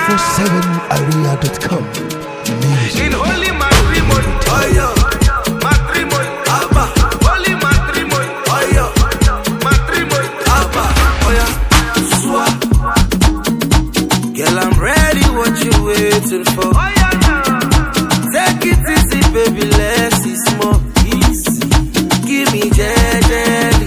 247area.com. In holy matrimony, oh yeah, matrimony, Abba, holy matrimony, oh yeah, matrimony, Abba, oh yeah, swap. Girl, I'm ready, what you waiting for? Oh yeah, take it easy, baby, let's see small easy. Give me jelly,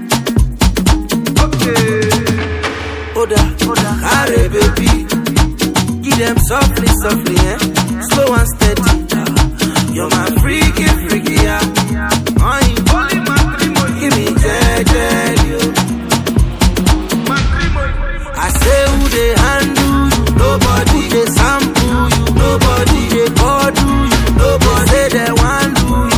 okay. Oda, carry baby, give them softly, softly, eh? Slow and steady. You're my freaky, yeah. Holy matrimony, give me jelly. I say who they handle you, nobody they sample you, nobody they call you, nobody say they want do you.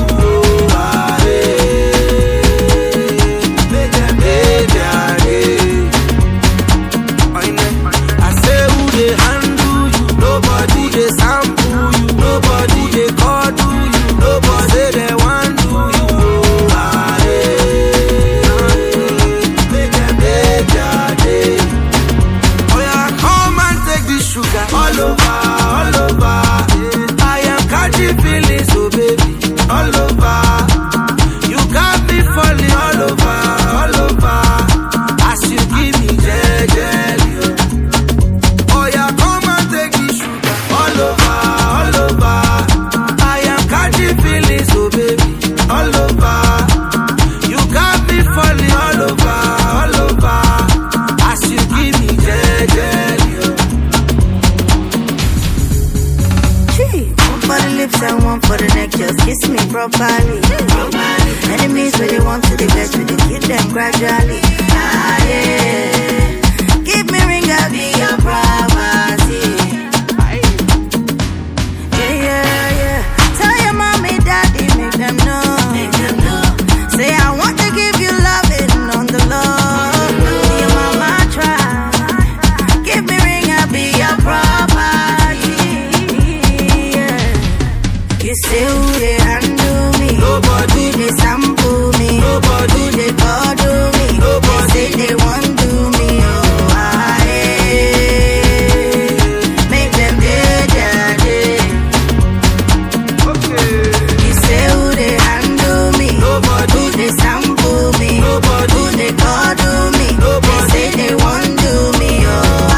Make them baby again. I say who they handle you, nobody they sample you, nobody they call do you, nobody say they want do you. Make them baby again. Oh yeah, come and take this sugar all over, all over. I am catching feelings, oh baby, all over. You got me falling all over, all over. As you give me jelly. Oh yeah, come and take this sugar all over, all over. I am catching feelings, oh baby, all over. You got me falling all over, all over. As you give me jelly. Gee, one for the lips and one for the neck, just kiss me properly. Enemies when they want to the best, we dey kill them gradually. Ah yeah, give me ring, I'll be your property. Yeah. Tell your mommy, daddy, make them know. Say I want to give you loving on the low. Your mama try. Give me ring, I'll be your property. Yeah. You say who they handle me, Nobody. who they sample me, Nobody. who they cuddle me, Nobody. they say they want do me. Oh, make them daddy. Okay. You say who they handle me, Nobody. who they sample me, Nobody. who they cuddle me, Nobody. they say they want do me. Oh,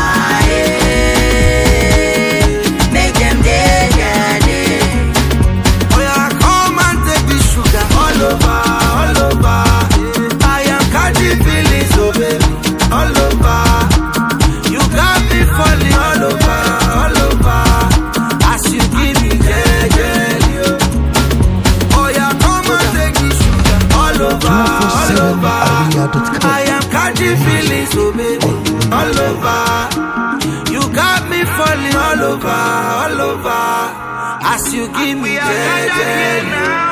make them daddy. Oh yeah, come and take this sugar all over, all over. I am catching feelings, oh baby, all over. You got me falling all over, all over. As you give me jelly. Oh yeah, come and take this sugar all over, all over. I am catching feelings, oh baby, all over. You got me falling all over, all over. As you give me jelly.